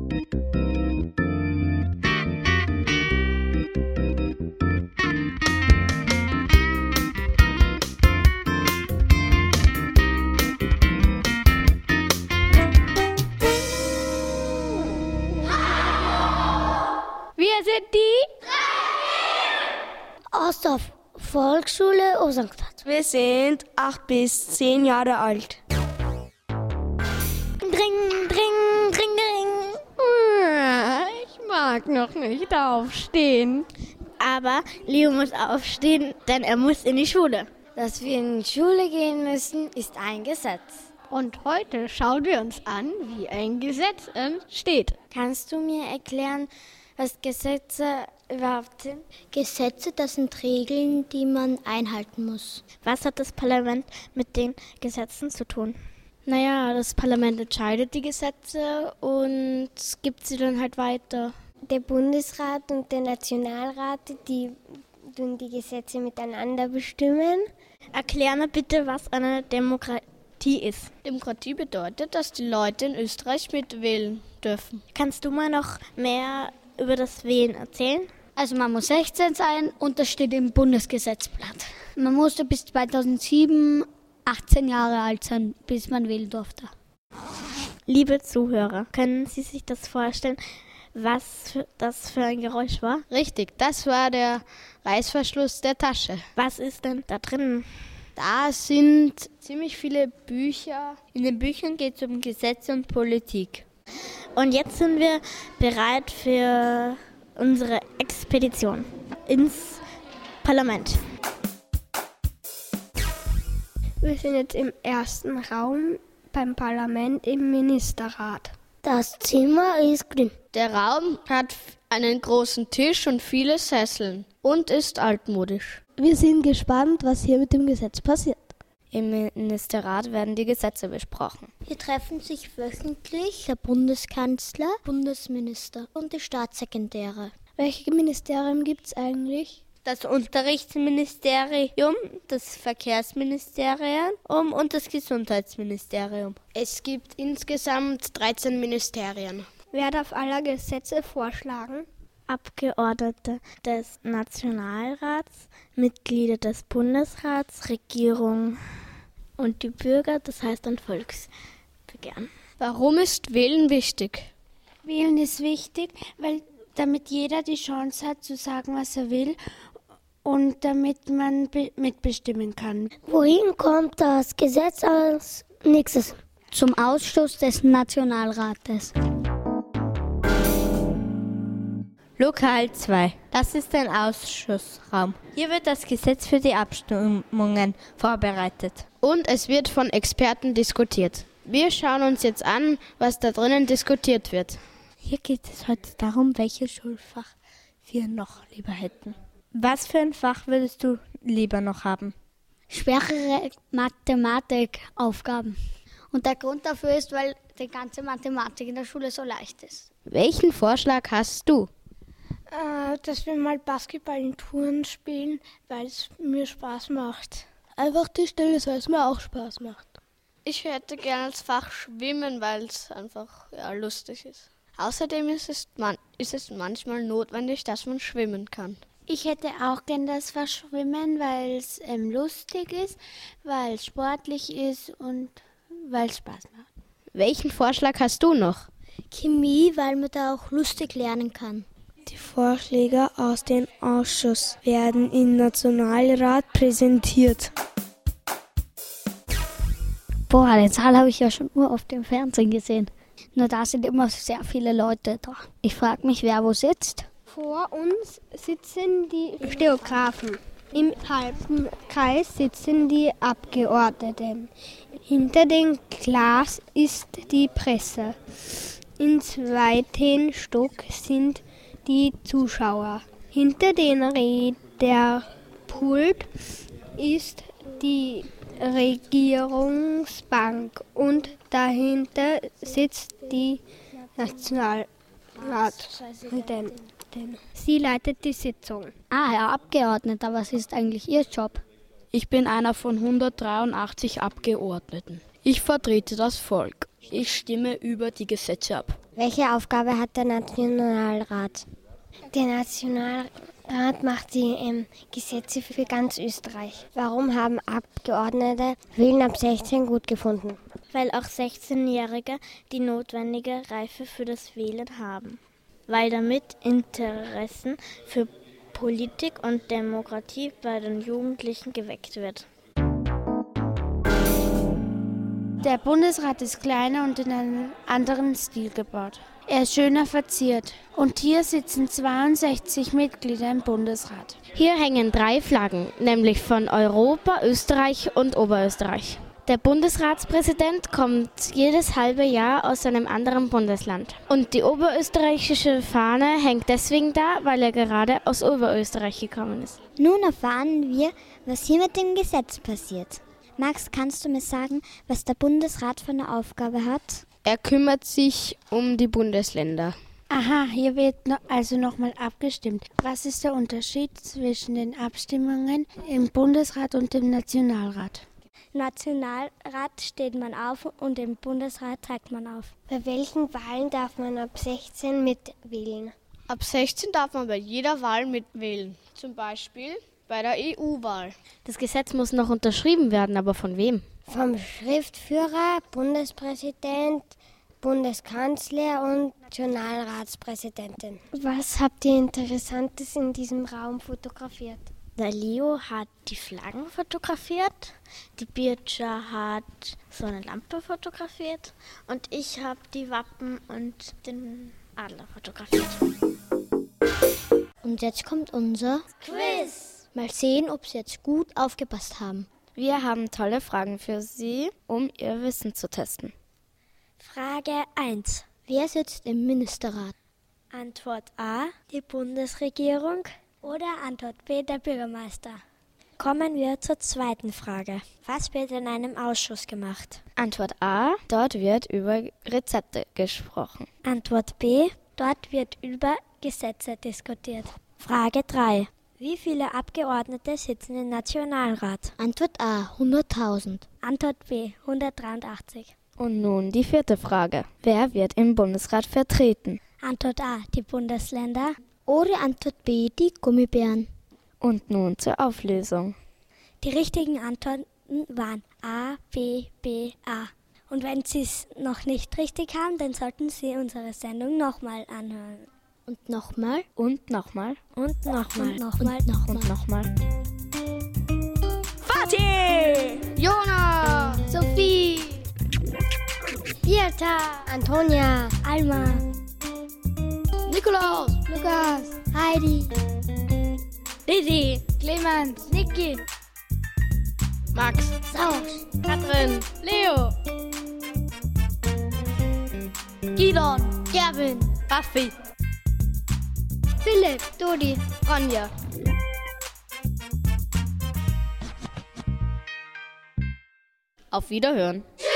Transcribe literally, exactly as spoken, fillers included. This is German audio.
Wir sind die aus der Volksschule Osangstadt. Wir sind acht bis zehn Jahre alt. Dring, dring, dring, dring. Ich mag noch nicht aufstehen. Aber Leo muss aufstehen, denn er muss in die Schule. Dass wir in die Schule gehen müssen, ist ein Gesetz. Und heute schauen wir uns an, wie ein Gesetz entsteht. Kannst du mir erklären, was Gesetze überhaupt sind? Gesetze, das sind Regeln, die man einhalten muss. Was hat das Parlament mit den Gesetzen zu tun? Naja, das Parlament entscheidet die Gesetze und gibt sie dann halt weiter. Der Bundesrat und der Nationalrat, die tun die Gesetze miteinander bestimmen. Erklär mir bitte, was eine Demokratie ist. Demokratie bedeutet, dass die Leute in Österreich mitwählen dürfen. Kannst du mal noch mehr über das Wählen erzählen? Also man muss sechzehn sein und das steht im Bundesgesetzblatt. Man musste bis zweitausendsieben achtzehn Jahre alt sein, bis man wählen durfte. Liebe Zuhörer, können Sie sich das vorstellen, was für, das für ein Geräusch war? Richtig, das war der Reißverschluss der Tasche. Was ist denn da drin? Da sind ziemlich viele Bücher. In den Büchern geht es um Gesetze und Politik. Und jetzt sind wir bereit für unsere Expedition ins Parlament. Wir sind jetzt im ersten Raum beim Parlament im Ministerrat. Das Zimmer ist grün. Der Raum hat einen großen Tisch und viele Sesseln und ist altmodisch. Wir sind gespannt, was hier mit dem Gesetz passiert. Im Ministerrat werden die Gesetze besprochen. Hier treffen sich wöchentlich der Bundeskanzler, Bundesminister und die Staatssekretäre. Welche Ministerien gibt es eigentlich? Das Unterrichtsministerium, das Verkehrsministerium und das Gesundheitsministerium. Es gibt insgesamt dreizehn Ministerien. Wer darf alle Gesetze vorschlagen? Abgeordnete des Nationalrats, Mitglieder des Bundesrats, Regierung und die Bürger, das heißt ein Volksbegehren. Warum ist Wählen wichtig? Wählen ist wichtig, weil damit jeder die Chance hat zu sagen, was er will und damit man be- mitbestimmen kann. Wohin kommt das Gesetz als nächstes? Zum Ausschuss des Nationalrates. Lokal zwei. Das ist ein Ausschussraum. Hier wird das Gesetz für die Abstimmungen vorbereitet. Und es wird von Experten diskutiert. Wir schauen uns jetzt an, was da drinnen diskutiert wird. Hier geht es heute darum, welches Schulfach wir noch lieber hätten. Was für ein Fach würdest du lieber noch haben? Schwerere Mathematikaufgaben. Und der Grund dafür ist, weil die ganze Mathematik in der Schule so leicht ist. Welchen Vorschlag hast du? Äh, dass wir mal Basketball in Touren spielen, weil es mir Spaß macht. Einfach Tischtennis, weil es mir auch Spaß macht. Ich hätte gerne als Fach Schwimmen, weil es einfach ja, lustig ist. Außerdem ist es, man, ist es manchmal notwendig, dass man schwimmen kann. Ich hätte auch gerne das Fach Schwimmen, weil es ähm, lustig ist, weil es sportlich ist und weil es Spaß macht. Welchen Vorschlag hast du noch? Chemie, weil man da auch lustig lernen kann. Die Vorschläge aus dem Ausschuss werden im Nationalrat präsentiert. Boah, den Saal habe ich ja schon nur auf dem Fernsehen gesehen. Nur da sind immer sehr viele Leute da. Ich frage mich, wer wo sitzt. Vor uns sitzen die Stenografen. Im halben Kreis sitzen die Abgeordneten. Hinter dem Glas ist die Presse. Im zweiten Stock sind die Zuschauer. Hinter dem Rednerpult ist die Regierungsbank und dahinter sitzt die Nationalratspräsidentin. Sie leitet die Sitzung. Ah, Herr Abgeordneter, was ist eigentlich Ihr Job? Ich bin einer von hundertdreiundachtzig Abgeordneten. Ich vertrete das Volk. Ich stimme über die Gesetze ab. Welche Aufgabe hat der Nationalrat? Der Nationalrat macht die ähm, Gesetze für ganz Österreich. Warum haben Abgeordnete Wählen ab sechzehn gut gefunden? Weil auch sechzehnjährige die notwendige Reife für das Wählen haben. Weil damit Interessen für Politik und Demokratie bei den Jugendlichen geweckt wird. Der Bundesrat ist kleiner und in einem anderen Stil gebaut. Er ist schöner verziert. Und hier sitzen zweiundsechzig Mitglieder im Bundesrat. Hier hängen drei Flaggen, nämlich von Europa, Österreich und Oberösterreich. Der Bundesratspräsident kommt jedes halbe Jahr aus einem anderen Bundesland. Und die oberösterreichische Fahne hängt deswegen da, weil er gerade aus Oberösterreich gekommen ist. Nun erfahren wir, was hier mit dem Gesetz passiert. Max, kannst du mir sagen, was der Bundesrat für eine Aufgabe hat? Er kümmert sich um die Bundesländer. Aha, hier wird no, also nochmal abgestimmt. Was ist der Unterschied zwischen den Abstimmungen im Bundesrat und dem Nationalrat? Im Nationalrat steht man auf und im Bundesrat trägt man auf. Bei welchen Wahlen darf man ab sechzehn mitwählen? Ab sechzehn darf man bei jeder Wahl mitwählen. Zum Beispiel bei der E U-Wahl. Das Gesetz muss noch unterschrieben werden, aber von wem? Vom Schriftführer, Bundespräsident, Bundeskanzler und Nationalratspräsidentin. Was habt ihr Interessantes in diesem Raum fotografiert? Der Leo hat die Flaggen fotografiert, die Birca hat so eine Lampe fotografiert und ich habe die Wappen und den Adler fotografiert. Und jetzt kommt unser Quiz. Mal sehen, ob Sie jetzt gut aufgepasst haben. Wir haben tolle Fragen für Sie, um Ihr Wissen zu testen. Frage eins. Wer sitzt im Ministerrat? Antwort A, die Bundesregierung. Oder Antwort B, der Bürgermeister. Kommen wir zur zweiten Frage. Was wird in einem Ausschuss gemacht? Antwort A, dort wird über Rezepte gesprochen. Antwort B, dort wird über Gesetze diskutiert. Frage drei. Wie viele Abgeordnete sitzen im Nationalrat? Antwort A, hunderttausend. Antwort B, hundertdreiundachtzig. Und nun die vierte Frage. Wer wird im Bundesrat vertreten? Antwort A, die Bundesländer. Oder Antwort B, die Gummibären. Und nun zur Auflösung. Die richtigen Antworten waren A, B, B, A. Und wenn Sie es noch nicht richtig haben, dann sollten Sie unsere Sendung nochmal anhören. Und nochmal. Und nochmal. Und nochmal. Und nochmal. Und nochmal. Fatih! Jona! Sophie! Birta! Antonia! Alma! Nikolaus! Lukas! Heidi! Lizzie! Clemens! Niki! Max! Sausch! Katrin! Leo! Gidon! Gerwin! Raffi! Philipp! Dodi! Ronja! Auf Wiederhören!